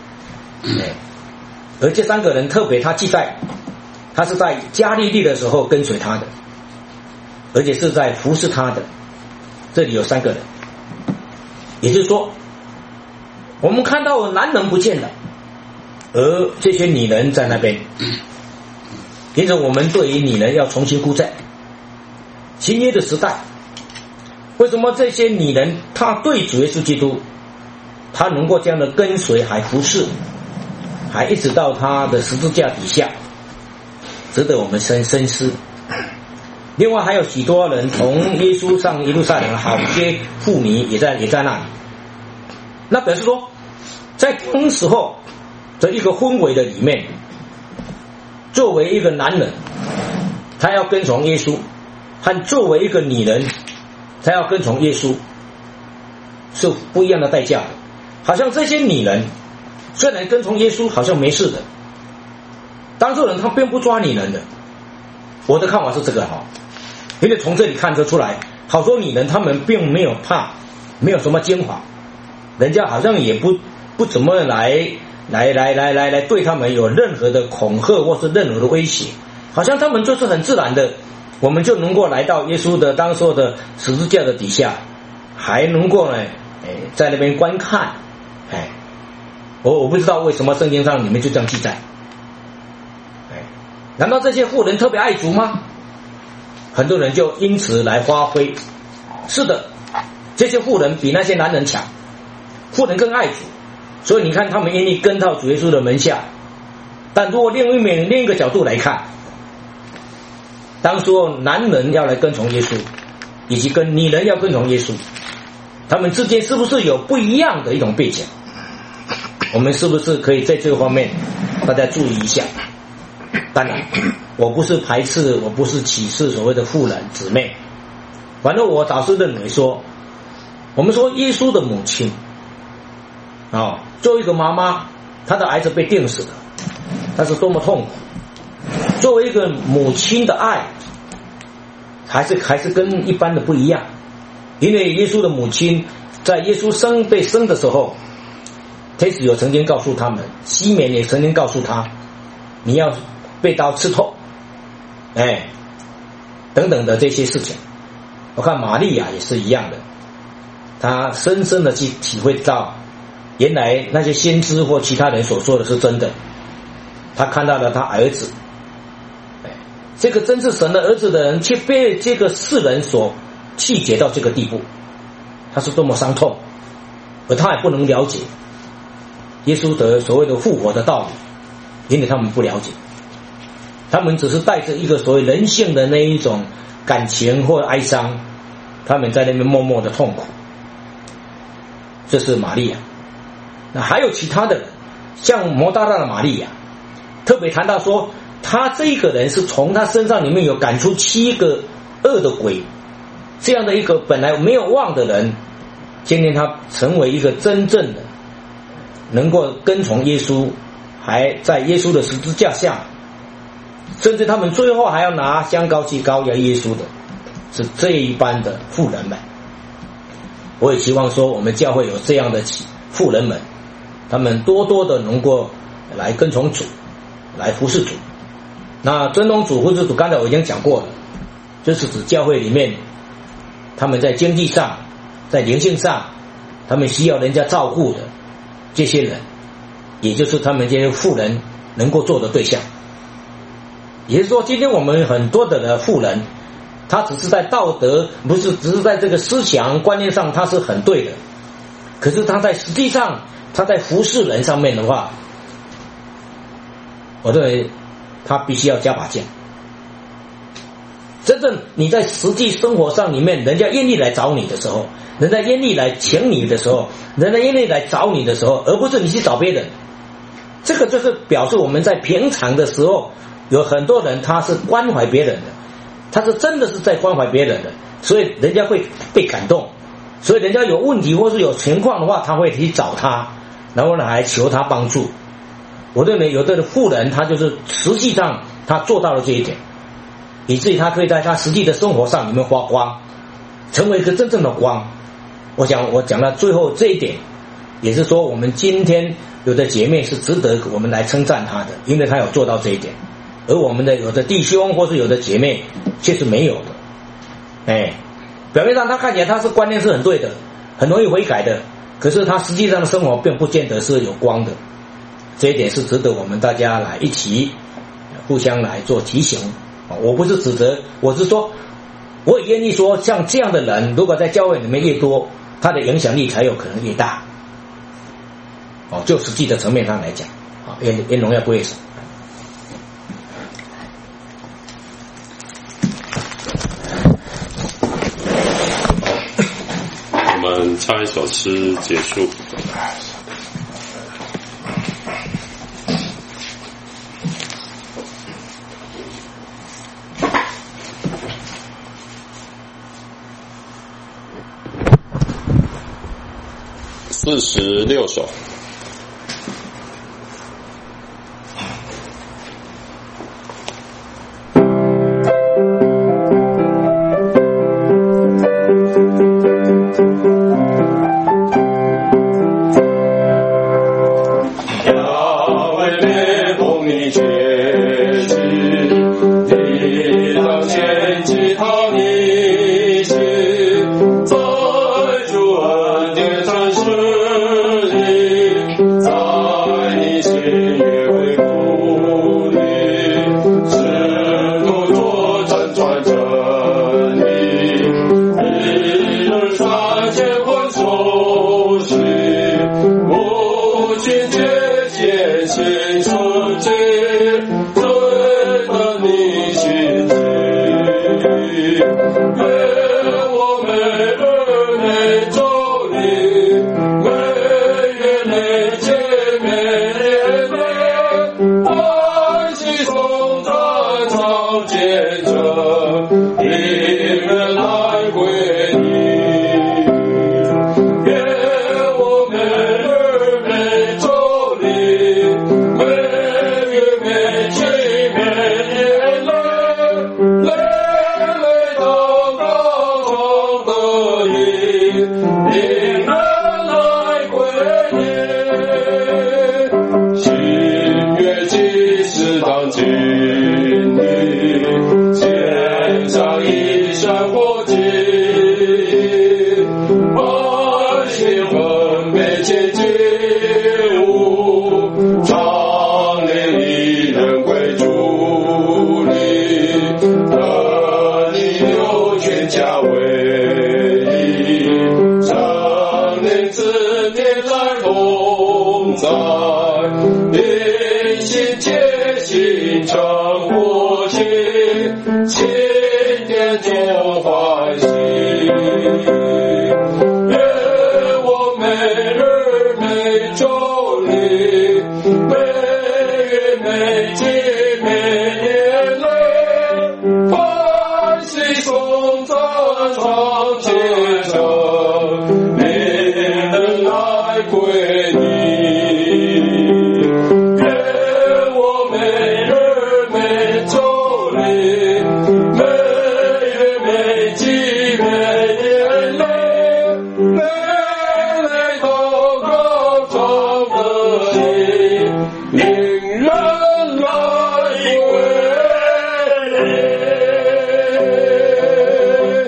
而这3个人特别他记载，他是在加利利的时候跟随他的，而且是在服侍他的。这里有3个人，也就是说我们看到男人不见了，而这些女人在那边。因此我们对于女人要重新估价。新约的时代，为什么这些女人她对主耶稣基督她能够这样的跟随还服侍，还一直到她的十字架底下，值得我们深思。另外还有许多人从耶稣上耶路撒冷，好些妇女也在那里。那表示说，在当时候的一个氛围的里面，作为一个男人他要跟从耶稣，和作为一个女人他要跟从耶稣是不一样的代价的。好像这些女人虽然跟从耶稣好像没事的，当事人他并不抓女人的。我的看法是这个因为从这里看得出来，好多女人她们并没有怕，没有什么惊慌，人家好像也不怎么来对他们有任何的恐吓或是任何的威胁，好像他们就是很自然的，我们就能够来到耶稣的当时的十字架的底下，还能够呢在那边观看，我不知道为什么圣经上你们就这样记载，难道这些妇人特别爱主吗？很多人就因此来发挥。是的，这些妇人比那些男人强，妇人更爱主，所以你看他们愿意跟到主耶稣的门下。但如果另一个角度来看，当说男人要来跟从耶稣，以及跟女人要跟从耶稣，他们之间是不是有不一样的一种背景？我们是不是可以在这个方面大家注意一下？当然我不是排斥，我不是歧视所谓的妇人姊妹，反正我倒是认为说，我们说耶稣的母亲作为一个妈妈，她的儿子被钉死了，她是多么痛苦。作为一个母亲的爱还是跟一般的不一样，因为耶稣的母亲在耶稣被生的时候，天使有曾经告诉他们，西缅也曾经告诉他，你要被刀刺透，等等的这些事情。我看玛利亚也是一样的，她深深的去体会到，原来那些先知或其他人所说的是真的。她看到了她儿子，这个真是神的儿子的人，却被这个世人所弃绝到这个地步，他是多么伤痛，而他也不能了解耶稣的所谓的复活的道理，因为他们不了解，他们只是带着一个所谓人性的那一种感情或哀伤，他们在那边默默的痛苦。这是玛利亚。那还有其他的人，像摩大拉的玛利亚，特别谈到说，他这一个人是从他身上里面有赶出7个恶的鬼，这样的一个本来没有望的人，今天他成为一个真正的能够跟从耶稣，还在耶稣的十字架下，甚至他们最后还要拿香膏去膏压耶稣的，是这一般的妇人们。我也希望说我们教会有这样的妇人们，他们多多的能够来跟从主，来服侍主。那跟从主服侍主，刚才我已经讲过了，就是指教会里面他们在经济上，在灵性上，他们需要人家照顾的这些人，也就是他们这些妇人能够做的对象。也就是说，今天我们很多的妇人，他只是在道德，不是只是在这个思想观念上他是很对的，可是他在实际上他在服侍人上面的话，我认为他必须要加把劲。真正你在实际生活上里面，人家愿意来找你的时候，人家愿意来请你的时候，人家愿意来找你的时候，而不是你去找别人，这个就是表示我们在平常的时候，有很多人他是关怀别人的，他是真的是在关怀别人的，所以人家会被感动，所以人家有问题或是有情况的话，他会去找他，然后呢还求他帮助。我认为有的妇人他就是实际上他做到了这一点，以至于他可以在他实际的生活上里面发光，成为一个真正的光。我想我讲到最后这一点，也是说我们今天有的姐妹是值得我们来称赞她的，因为她有做到这一点，而我们的有的弟兄或是有的姐妹却是没有的。表面上他看起来他是观念是很对的，很容易悔改的，可是他实际上的生活并不见得是有光的。这一点是值得我们大家来一起互相来做提醒。我不是指责，我是说我也愿意说，像这样的人如果在教会里面越多，他的影响力才有可能越大。就实际的层面上来讲，愿荣耀归神。 我们唱一首诗结束。46首。 在主恩典上也会鼓励，使徒作战传真理，一人传千万熟悉，无尽界限心世界，对得你心机。我每日每周里，每月每节每年内，欢喜颂赞常见着，你们来归你。我每日每周里，每月每节每年内，泪祷告中得意，你们来归你。新约即是当今你，献上一生活祭，百姓分别切祭物，常令一人归主里，得你有全家为义，圣灵赐天在同在，因心切心诚活心，心田中欢喜。我每日每周里，每月每季每年内，欢喜颂赞常见着，你们来归你。我每日每周里，每月每季每年内，泪祷告常得意，令人来归你。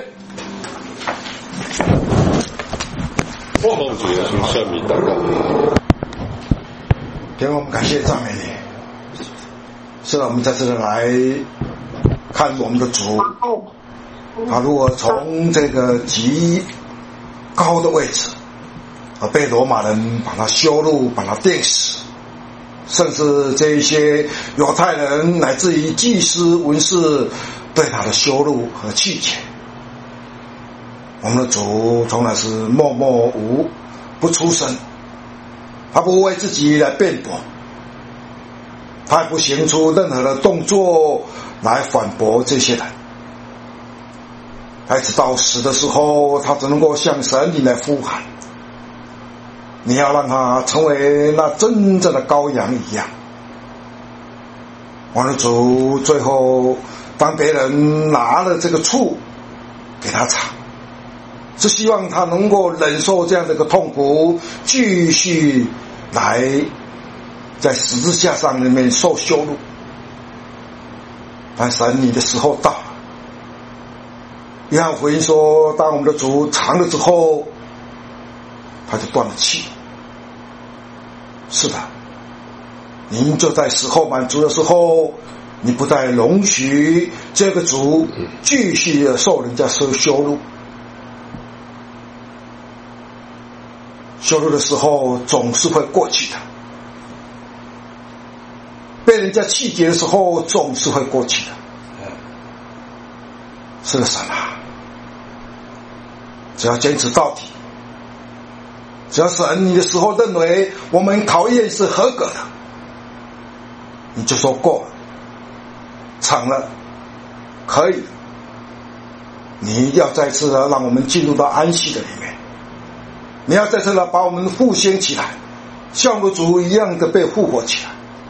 奉主耶稣圣名祷告。 天父，我们感谢赞美你。是的，我们在这里来看我们的主，他如何从这个极高的位置被罗马人把他羞辱，把他钉死，甚至这一些犹太人乃至于祭司文士对他的羞辱和弃绝。我们的主从来是默默无不出声，他不为自己来辩驳，他也不行出任何的动作来反驳这些人。一直到死的时候，他只能够向神你来呼喊，你要让他成为那真正的羔羊一样。我的主最后当别人拿了这个醋给他尝，是希望他能够忍受这样的一个痛苦，继续来在十字架上面受羞辱。但神你的时候到了。约翰福音说，当我们的主尝了之后，他就断了气。是的，您就在时候满足的时候，你不再容许这个主继续的受人家羞辱。羞辱的时候总是会过去的，被人家气绝的时候总是会过去的。是的，神啊，只要坚持到底，只要神你的时候认为我们考验是合格的，你就说过了，成了，可以，你要再次的让我们进入到安息的里面，你要再次的把我们复兴起来，像我主一样的被复活起来。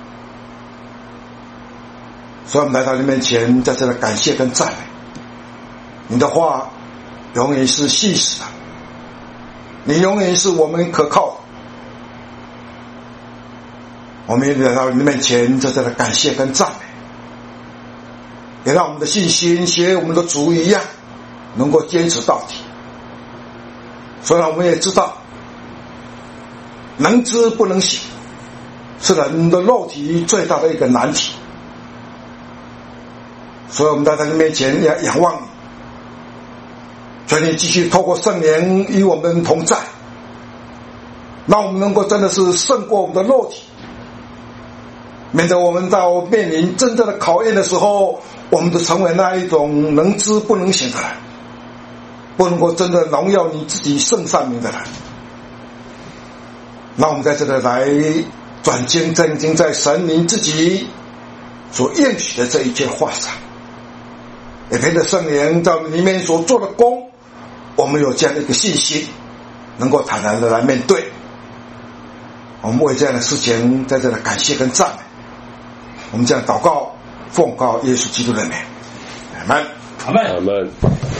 所以我们来到你面前，在这里感谢跟赞美。你的话永远是信实的，你永远是我们可靠的。我们也来到你面前，在这里感谢跟赞美，也让我们的信心学我们的主一样，能够坚持到底。虽然我们也知道能知不能行， 是人的肉体最大的一个难题。所以我们在他的面前要仰望你，求你继续透过圣灵与我们同在，让我们能够真的是胜过我们的肉体，免得我们到面临真正的考验的时候，我们就成为那一种能知不能行的人，不能够真的荣耀你自己圣善名的人。让我们在这里来转经正经在神您自己所应许的这一切话上，也凭着圣灵在我们里面所做的功，我们有这样的一个信心，能够坦然的来面对。我们为这样的事情在这里感谢跟赞美，我们这样祷告奉告耶稣基督的名，阿们， 阿们。